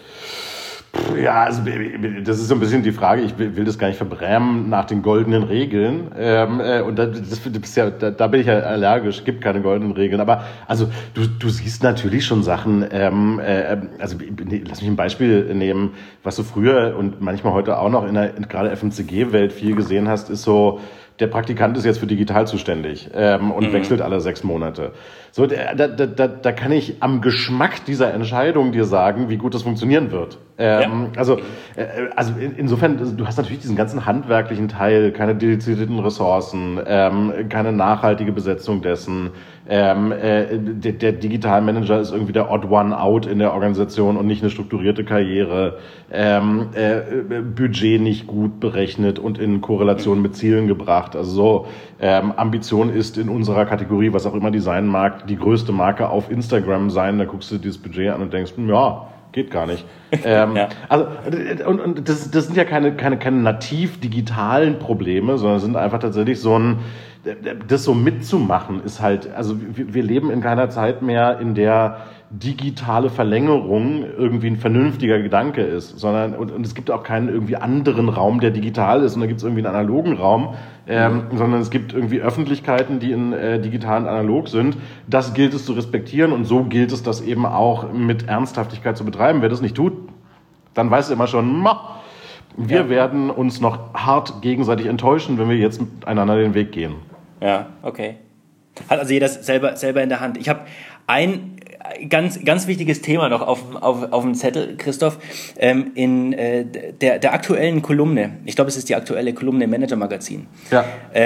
[SPEAKER 1] Ja, also das ist so ein bisschen die Frage, ich will das gar nicht verbrämen nach den goldenen Regeln. Und da bin ich ja allergisch, gibt keine goldenen Regeln. Aber also du siehst natürlich schon Sachen, also lass mich ein Beispiel nehmen, was du früher und manchmal heute auch noch in der gerade FMCG-Welt viel gesehen hast, ist so, der Praktikant ist jetzt für digital zuständig und wechselt alle 6 Monate. So, da kann ich am Geschmack dieser Entscheidung dir sagen, wie gut das funktionieren wird. Also insofern, du hast natürlich diesen ganzen handwerklichen Teil, keine dedizierten Ressourcen, keine nachhaltige Besetzung dessen. Der Digitalmanager ist irgendwie der Odd One Out in der Organisation und nicht eine strukturierte Karriere. Budget nicht gut berechnet und in Korrelation mit Zielen gebracht. Also so, Ambition ist in unserer Kategorie, was auch immer die sein mag, die größte Marke auf Instagram sein. Da guckst du dieses Budget an und denkst, ja, geht gar nicht. Also und das sind ja keine nativ digitalen Probleme, sondern sind einfach tatsächlich so ein, das so mitzumachen ist halt, also wir leben in keiner Zeit mehr, in der digitale Verlängerung irgendwie ein vernünftiger Gedanke ist, sondern und es gibt auch keinen irgendwie anderen Raum, der digital ist, und da gibt es irgendwie einen analogen Raum, sondern es gibt irgendwie Öffentlichkeiten, die in digital und analog sind. Das gilt es zu respektieren und so gilt es, das eben auch mit Ernsthaftigkeit zu betreiben. Wer das nicht tut, dann weiß er immer schon, wir werden uns noch hart gegenseitig enttäuschen, wenn wir jetzt miteinander den Weg gehen.
[SPEAKER 2] Ja, okay. Hat also jeder selber in der Hand. Ich habe ein ganz wichtiges Thema noch auf dem Zettel, Christoph, in der aktuellen Kolumne. Ich glaube, es ist die aktuelle Kolumne im Manager-Magazin. Ja.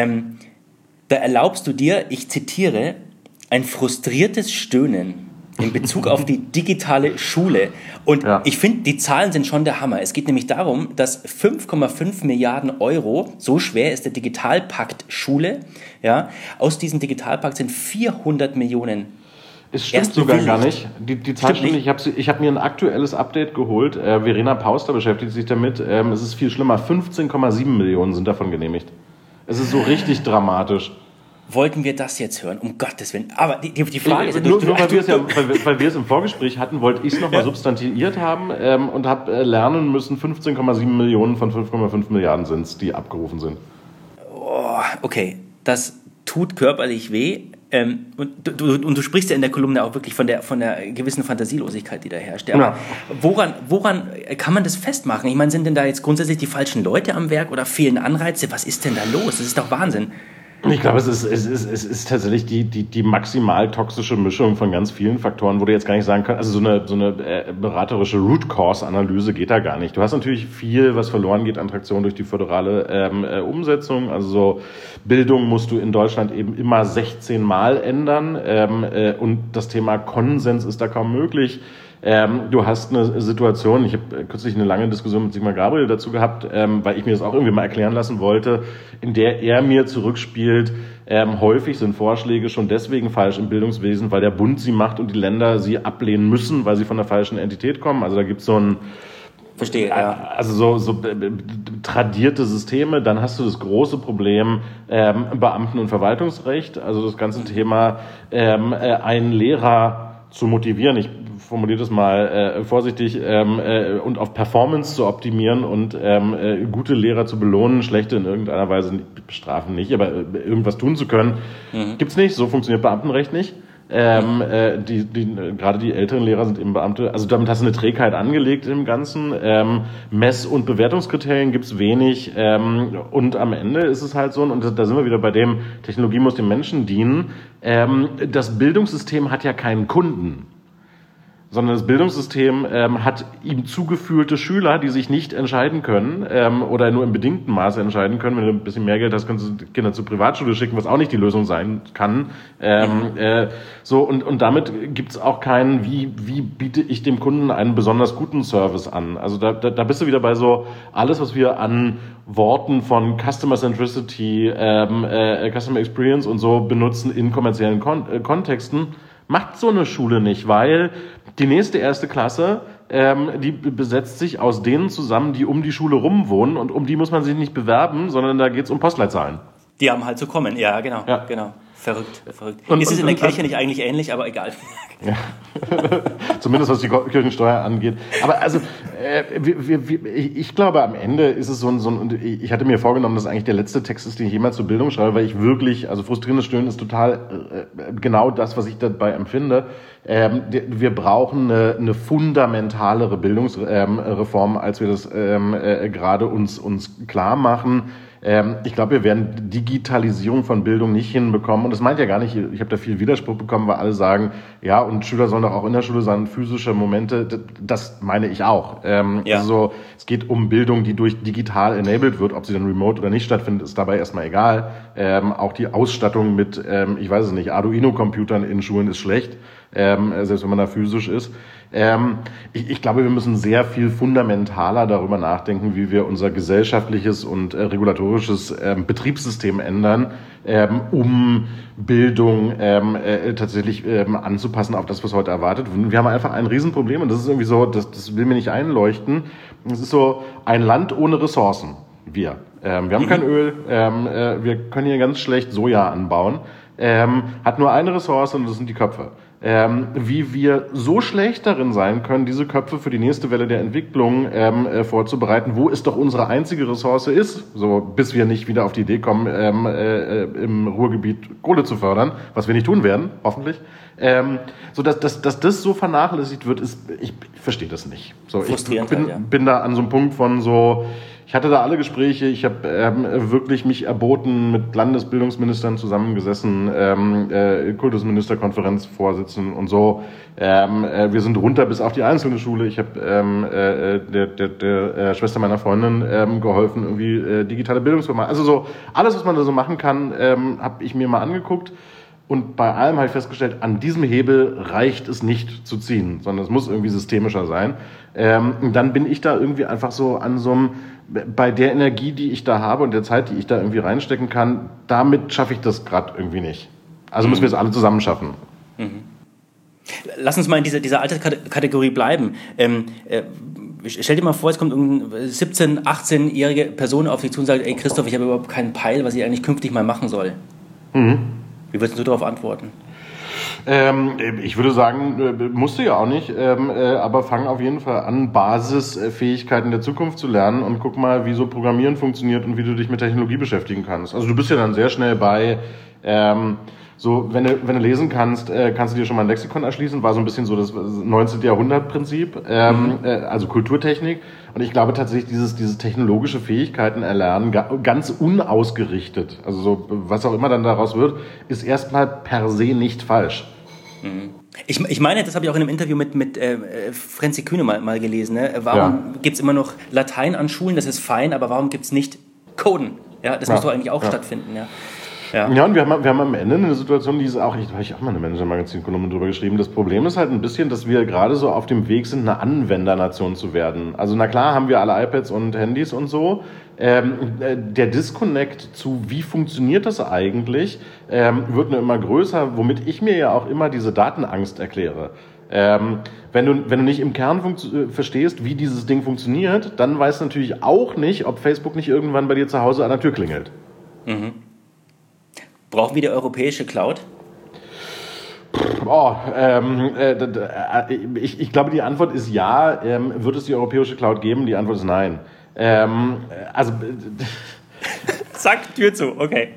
[SPEAKER 2] Da erlaubst du dir, ich zitiere, ein frustriertes Stöhnen in Bezug auf die digitale Schule. Und ich finde, die Zahlen sind schon der Hammer. Es geht nämlich darum, dass 5,5 Milliarden Euro, so schwer ist der Digitalpakt Schule, ja, aus diesem Digitalpakt sind 400 Millionen.
[SPEAKER 1] Es stimmt sogar gar nicht. Die Zahl stimmt nicht. Ich hab mir ein aktuelles Update geholt. Verena Pauster beschäftigt sich damit. Es ist viel schlimmer. 15,7 Millionen sind davon genehmigt. Es ist so richtig dramatisch.
[SPEAKER 2] Wollten wir das jetzt hören? Um Gottes Willen. Aber die Frage ist...
[SPEAKER 1] Weil wir es im Vorgespräch hatten, wollte ich es nochmal substantiiert haben und habe lernen müssen, 15,7 Millionen von 5,5 Milliarden sind es, die abgerufen sind.
[SPEAKER 2] Oh, okay, das tut körperlich weh. Und du sprichst ja in der Kolumne auch wirklich von der gewissen Fantasielosigkeit, die da herrscht. Aber woran kann man das festmachen? Ich meine, sind denn da jetzt grundsätzlich die falschen Leute am Werk oder fehlen Anreize? Was ist denn da los? Das ist doch Wahnsinn.
[SPEAKER 1] Ich glaube, es ist tatsächlich die maximal toxische Mischung von ganz vielen Faktoren, wo du jetzt gar nicht sagen kannst, also so eine beraterische Root-Cause-Analyse geht da gar nicht. Du hast natürlich viel, was verloren geht an Traktion durch die föderale Umsetzung. Also so Bildung musst du in Deutschland eben immer 16 Mal ändern und das Thema Konsens ist da kaum möglich. Du hast eine Situation, ich habe kürzlich eine lange Diskussion mit Sigmar Gabriel dazu gehabt, weil ich mir das auch irgendwie mal erklären lassen wollte, in der er mir zurückspielt, häufig sind Vorschläge schon deswegen falsch im Bildungswesen, weil der Bund sie macht und die Länder sie ablehnen müssen, weil sie von der falschen Entität kommen. Also da gibt es so ein
[SPEAKER 2] Verstehe, ja.
[SPEAKER 1] Also so tradierte Systeme. Dann hast du das große Problem Beamten- und Verwaltungsrecht, also das ganze Thema einen Lehrer zu motivieren. Ich formuliere das mal vorsichtig, und auf Performance zu optimieren und gute Lehrer zu belohnen, schlechte in irgendeiner Weise bestrafen nicht, aber irgendwas tun zu können, gibt's nicht. So funktioniert Beamtenrecht nicht. Gerade die älteren Lehrer sind eben Beamte, also damit hast du eine Trägheit angelegt im Ganzen. Mess- und Bewertungskriterien gibt's wenig, und am Ende ist es halt so, und da sind wir wieder bei dem, Technologie muss dem Menschen dienen, das Bildungssystem hat ja keinen Kunden, sondern das Bildungssystem hat ihm zugeführte Schüler, die sich nicht entscheiden können oder nur im bedingten Maße entscheiden können. Wenn du ein bisschen mehr Geld hast, kannst du Kinder zur Privatschule schicken, was auch nicht die Lösung sein kann. Und damit gibt's auch keinen, wie biete ich dem Kunden einen besonders guten Service an. Also da bist du wieder bei so alles, was wir an Worten von Customer Centricity, Customer Experience und so benutzen in kommerziellen Kontexten, macht so eine Schule nicht, weil die nächste erste Klasse, die besetzt sich aus denen zusammen, die um die Schule rum wohnen, und um die muss man sich nicht bewerben, sondern da geht's um Postleitzahlen.
[SPEAKER 2] Die haben halt zu kommen, ja, genau. Ja. Genau. Verrückt. Ist es in der Kirche nicht eigentlich ähnlich, aber egal.
[SPEAKER 1] Ja. Zumindest was die Kirchensteuer angeht. Aber also, ich glaube, am Ende ist es so ein, ich hatte mir vorgenommen, dass eigentlich der letzte Text ist, den ich jemals zur Bildung schreibe, weil ich wirklich, also frustrierendes Stöhnen ist total genau das, was ich dabei empfinde. Wir brauchen eine fundamentalere Bildungsreform, als wir das gerade uns klar machen. Ich glaube, wir werden Digitalisierung von Bildung nicht hinbekommen. Und das meint ja gar nicht, ich habe da viel Widerspruch bekommen, weil alle sagen, ja, und Schüler sollen doch auch in der Schule sein, physische Momente. Das meine ich auch. Ja. Also es geht um Bildung, die durch digital enabled wird. Ob sie dann remote oder nicht stattfindet, ist dabei erstmal egal. Auch die Ausstattung mit, ich weiß es nicht, Arduino-Computern in Schulen ist schlecht, selbst wenn man da physisch ist. Ich glaube, wir müssen sehr viel fundamentaler darüber nachdenken, wie wir unser gesellschaftliches und regulatorisches Betriebssystem ändern, um Bildung tatsächlich anzupassen auf das, was heute erwartet. Wir haben einfach ein Riesenproblem, und das ist irgendwie so, das will mir nicht einleuchten. Es ist so ein Land ohne Ressourcen. Wir haben kein Öl, wir können hier ganz schlecht Soja anbauen, hat nur eine Ressource, und das sind die Köpfe. Wie wir so schlecht darin sein können, diese Köpfe für die nächste Welle der Entwicklung vorzubereiten, wo es doch unsere einzige Ressource ist, so bis wir nicht wieder auf die Idee kommen, im Ruhrgebiet Kohle zu fördern, was wir nicht tun werden, hoffentlich. So dass das so vernachlässigt wird, ich verstehe das nicht. So, ich bin da an so einem Punkt von so, ich hatte da alle Gespräche, ich habe wirklich mich erboten, mit Landesbildungsministern zusammengesessen, Kultusministerkonferenzvorsitzenden und so. Wir sind runter bis auf die einzelne Schule. Ich habe der Schwester meiner Freundin geholfen, irgendwie digitale Bildungsformate. Also so alles, was man da so machen kann, habe ich mir mal angeguckt. Und bei allem habe ich festgestellt, an diesem Hebel reicht es nicht zu ziehen, sondern es muss irgendwie systemischer sein. Und dann bin ich da irgendwie einfach so an so einem, bei der Energie, die ich da habe und der Zeit, die ich da irgendwie reinstecken kann, damit schaffe ich das gerade irgendwie nicht. Also müssen wir es alle zusammen schaffen.
[SPEAKER 2] Lass uns mal in dieser Alterskategorie bleiben. Stell dir mal vor, es kommt eine 17-, 18-jährige Person auf dich zu und sagt, ey Christoph, ich habe überhaupt keinen Peil, was ich eigentlich künftig mal machen soll. Wie würdest du darauf antworten?
[SPEAKER 1] Ich würde sagen, musst du ja auch nicht, aber fang auf jeden Fall an, Basisfähigkeiten der Zukunft zu lernen, und guck mal, wie so Programmieren funktioniert und wie du dich mit Technologie beschäftigen kannst. Also du bist ja dann sehr schnell bei, so, wenn du lesen kannst, kannst du dir schon mal ein Lexikon erschließen, war so ein bisschen so das 19. Jahrhundert-Prinzip, also Kulturtechnik. Und ich glaube tatsächlich, dieses technologische Fähigkeiten erlernen, ganz unausgerichtet, also so, was auch immer dann daraus wird, ist erstmal per se nicht falsch.
[SPEAKER 2] Ich meine, das habe ich auch in einem Interview mit Frenzy Kühne mal gelesen. Ne? Warum gibt es immer noch Latein an Schulen? Das ist fein, aber warum gibt es nicht Coden? Ja, das muss doch eigentlich auch stattfinden. Ja,
[SPEAKER 1] und wir haben am Ende eine Situation, die ist auch, da habe ich auch mal eine Manager-Magazin-Kolumne drüber geschrieben, das Problem ist halt ein bisschen, dass wir gerade so auf dem Weg sind, eine Anwendernation zu werden. Also na klar haben wir alle iPads und Handys und so. Der Disconnect zu, wie funktioniert das eigentlich, wird nur immer größer, womit ich mir ja auch immer diese Datenangst erkläre. Wenn du nicht im Kern verstehst, wie dieses Ding funktioniert, dann weißt du natürlich auch nicht, ob Facebook nicht irgendwann bei dir zu Hause an der Tür klingelt.
[SPEAKER 2] Mhm. Brauchen wir die europäische Cloud?
[SPEAKER 1] Ich glaube, die Antwort ist ja. Wird es die europäische Cloud geben? Die Antwort ist nein.
[SPEAKER 2] Zack, Tür zu, okay.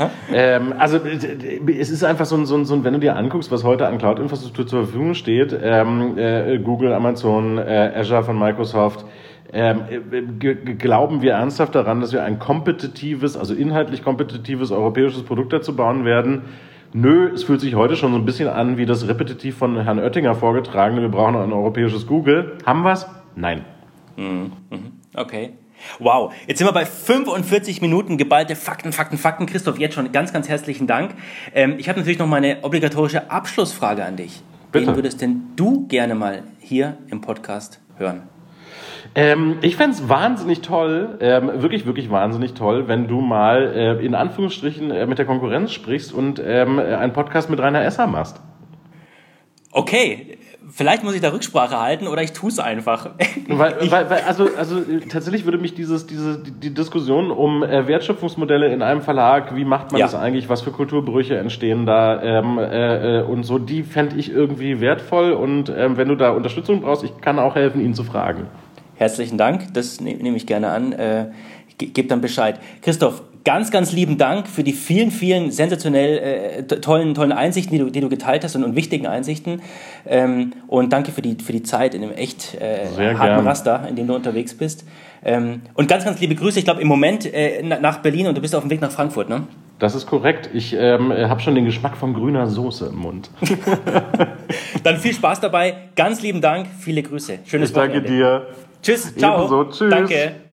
[SPEAKER 1] Es ist einfach so ein, wenn du dir anguckst, was heute an Cloud-Infrastruktur zur Verfügung steht, Google, Amazon, Azure von Microsoft, glauben wir ernsthaft daran, dass wir ein kompetitives, also inhaltlich kompetitives europäisches Produkt dazu bauen werden? Nö, es fühlt sich heute schon so ein bisschen an wie das repetitiv von Herrn Oettinger vorgetragene, wir brauchen ein europäisches Google. Haben wir's? Nein.
[SPEAKER 2] Okay. Wow, jetzt sind wir bei 45 Minuten geballte Fakten. Christoph, jetzt schon ganz, ganz herzlichen Dank. Ich habe natürlich noch meine obligatorische Abschlussfrage an dich.
[SPEAKER 1] Bitte.
[SPEAKER 2] Wen würdest denn du gerne mal hier im Podcast hören?
[SPEAKER 1] Ich fände es wahnsinnig toll, wirklich, wirklich wahnsinnig toll, wenn du mal in Anführungsstrichen mit der Konkurrenz sprichst und einen Podcast mit Rainer Esser machst.
[SPEAKER 2] Okay, vielleicht muss ich da Rücksprache halten oder ich tue es einfach.
[SPEAKER 1] Also tatsächlich würde mich die Diskussion um Wertschöpfungsmodelle in einem Verlag, wie macht man das eigentlich, was für Kulturbrüche entstehen da und so, die fände ich irgendwie wertvoll und wenn du da Unterstützung brauchst, ich kann auch helfen, ihn zu fragen.
[SPEAKER 2] Herzlichen Dank, das nehme ich gerne an. Gebt dann Bescheid. Christoph, ganz, ganz lieben Dank für die vielen, vielen sensationell tollen Einsichten, die du geteilt hast und wichtigen Einsichten. Und danke für die Zeit in dem echt harten Raster, in dem du unterwegs bist. Und ganz, ganz liebe Grüße, ich glaube im Moment nach Berlin und du bist auf dem Weg nach Frankfurt, ne?
[SPEAKER 1] Das ist korrekt. Ich habe schon den Geschmack von grüner Soße im Mund.
[SPEAKER 2] Dann viel Spaß dabei. Ganz lieben Dank. Viele Grüße. Schönes Wochenende.
[SPEAKER 1] Ich danke dir.
[SPEAKER 2] Tschüss. Ciao.
[SPEAKER 1] Ebenso. Tschüss.
[SPEAKER 2] Danke.